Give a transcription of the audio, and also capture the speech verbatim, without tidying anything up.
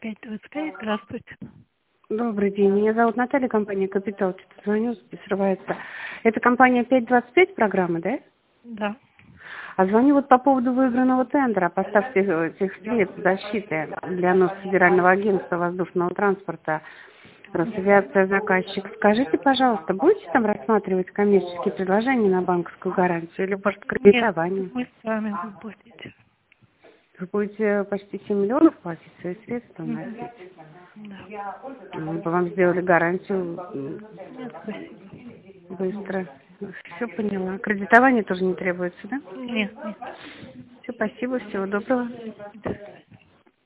пять двадцать пять. Здравствуйте. Добрый день. Меня зовут Наталья, компания «Капитал». Что-то звоню, срывается. Это компания пять двадцать пять программы, да? Да. А звоню вот по поводу выигранного тендера. Поставьте этих средств защиты для нас Федерального агентства воздушного транспорта. Росавиация заказчик. Скажите, пожалуйста, будете там рассматривать коммерческие предложения на банковскую гарантию или, может, Нет, кредитование? мы с вами будем платить. Вы будете почти семь миллионов платить свои средства Мгм. вносить? Да. Мы бы вам сделали гарантию м, Нет, спасибо. быстро. Все поняла. Кредитование тоже не требуется, да? Нет, нет. Все, спасибо, всего доброго. До свидания.